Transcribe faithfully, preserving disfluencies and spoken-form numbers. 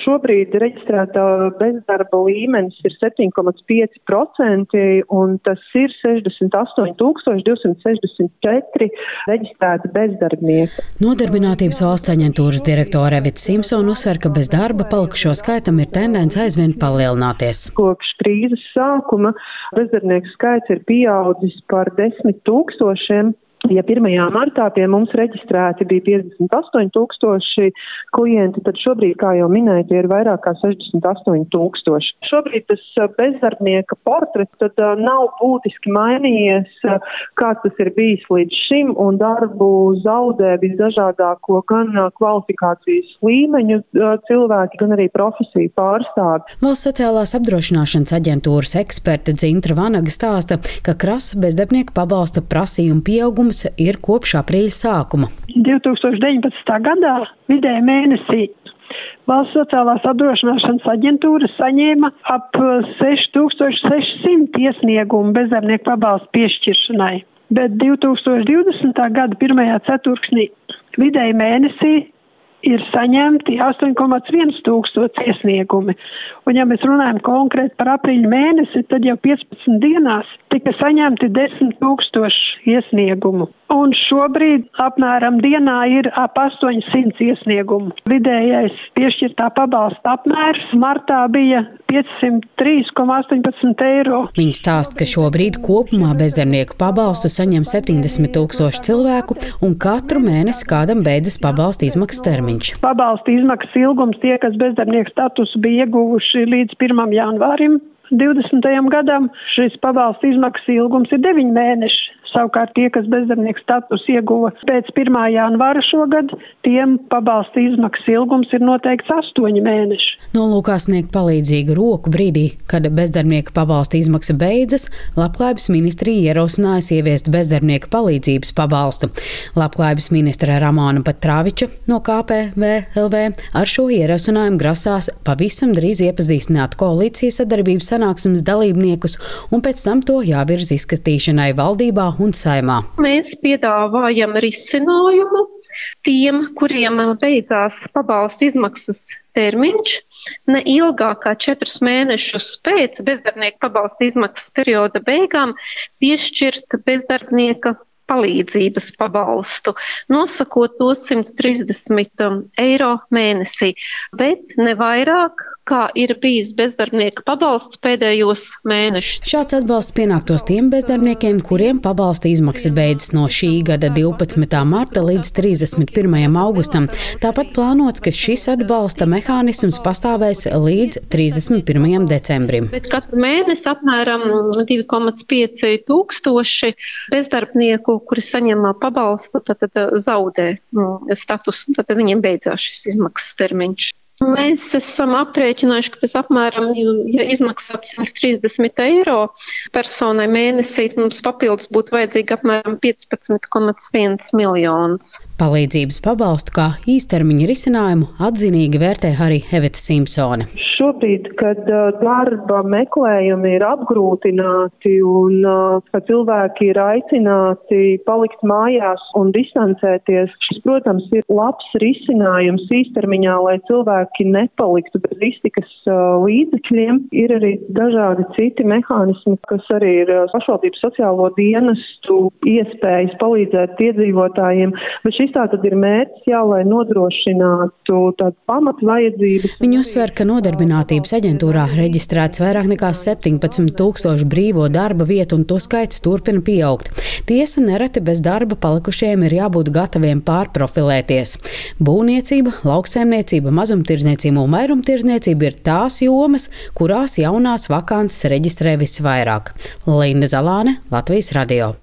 Šobrīd reģistrētā bezdarba līmenis ir septiņi komats pieci procenti un tas ir sešdesmit astoņi tūkstoši divsimt sešdesmit četri reģistrēti bezdarbnieki. Nodarbinātības valsts aģentūras direktore Evita Simpsone uzsver, ka bez darba palikušo skaitam ir tendence aizvien palielināties. Kopš krīzes sākuma bezdarbnieku skaits ir pieaudzis par desmit tūkstošiem. Ja pirmajā martā pie mums reģistrēti bija piecdesmit astoņi tūkstoši klienti, tad šobrīd, kā jau minēju, tie ir vairāk kā sešdesmit astoņi tūkstoši. Šobrīd tas bezdarbnieka portrets tad nav būtiski mainījies, kāds tas ir bijis līdz šim, un darbu zaudē visdažādāko gan kvalifikācijas līmeņu cilvēki, gan arī profesiju pārstāvi. Valsts sociālās apdrošināšanas aģentūras eksperte Dzintra Vanaga stāsta, ka krasa bezdarbnieku pabalsta prasījumu pieaugums ir kopš aprīļa sākuma. divi tūkstoši deviņpadsmitā gadā vidēji mēnesī Valsts sociālās apdrošināšanas aģentūra saņēma ap seši tūkstoši seši simti iesniegumu bezdarbnieku pabalstu piešķiršanai, bet divi tūkstoši divdesmitā gada pirmajā ceturksnī vidēji mēnesī ir saņemti astoņi komats viens tūkstoši iesniegumi. Un ja mēs runājam konkrēti par aprīļa mēnesi, tad jau piecpadsmit dienās tika saņemti desmit tūkstoši iesniegumu. Un šobrīd apmēram dienā ir ap astoņsimt iesniegumu. Vidējais piešķirtā pabalsta apmērs martā bija piecsimt trīs komats astoņpadsmit eiro. Viņa stāsta, ka šobrīd kopumā bezdarbnieku pabalstu saņem septiņdesmit tūkstoši cilvēku un katru mēnesi kādam beidzas pabalsta izmaksas termiņš. Pabalsta izmaksas ilgums tie, kas bezdarbnieku statusu bija ieguvuši līdz pirmajam janvārim divdesmitajam gadam, šis pabalsta izmaksas ilgums ir deviņi mēneši. Savukārt tie, kas bezdarbnieku status ieguva pēc pirmā janvāra šogad, tiem pabalsta izmaksas ilgums ir noteikts astoņi mēneši. Nolūkā sniegt palīdzīgu roku brīdī, kad bezdarbnieku pabalsta izmaksa beidzas, Labklājības ministrija ierosinājas ieviest bezdarbnieku palīdzības pabalstu. Labklājības ministre Ramona Petraviča no K P V L V ar šo ierosinājumu grasās pavisam drīz iepazīstināt koalīcijas sadarbības sanāksmes dalībniekus un pēc tam to jāvirz izskatīšanai valdībā un Saeimā. Mēs piedāvājam risinājumu tiem, kuriem beidzās pabalsta izmaksas termiņš, ne ilgāk kā četrus mēnešus pēc bezdarbnieka pabalsta izmaksas perioda beigām piešķirt bezdarbnieka palīdzības pabalstu, nosakot to simt trīsdesmit eiro mēnesī, bet ne vairāk, kā ir bijis bezdarbnieka pabalsts pēdējos mēnešus. Šāds atbalsts pienāktos tiem bezdarbniekiem, kuriem pabalsta izmaksas beidzas no šī gada divpadsmitā marta līdz trīsdesmit pirmajam augustam. Tāpat plānots, ka šis atbalsta mehānisms pastāvēs līdz trīsdesmit pirmajam decembrim. Bet katru mēnesi apmēram divi komats pieci tūkstoši bezdarbnieku, kuri saņem pabalstu, tad, tad zaudē statusu, tad viņiem beidzās šis izmaksas termiņš. Mēs esam aprēķinājuši, ka tas apmēram, ja izmaksāt simt trīsdesmit eiro personai mēnesī, mums papildus būtu vajadzīgi apmēram piecpadsmit komats viens miljonus. Palīdzības pabalstu kā īstermiņa risinājumu atzinīgi vērtē arī Evita Simpsone. Šobrīd, kad darba meklējumi ir apgrūtināti un ka cilvēki ir aicināti palikt mājās un distancēties, šis, protams, ir labs risinājums īstermiņā, lai cilvēki nepaliktu bez iztikas līdzekļiem. Ir arī dažādi citi mehānismi, kas arī ir pašvaldības sociālo dienestu iespējas palīdzēt iedzīvotājiem, bet šis tā tad ir mērķis, jā, lai nodrošinātu tādu pamatvajadzības. Viņi uzsver, ka nodarbinātības aģentūrā reģistrēts vairāk nekā septiņpadsmit tūkstoši brīvo darba vietu un to skaits turpina pieaugt. Tiesa, nereti bez darba palikušiem ir jābūt gataviem pārprofilēties. Būvniecība, lauksaimniecība, mazumtirdzniecība un vairumtirdzniecība ir tās jomas, kurās jaunās vakances reģistrē visvairāk. Linda Zalāne, Latvijas radio.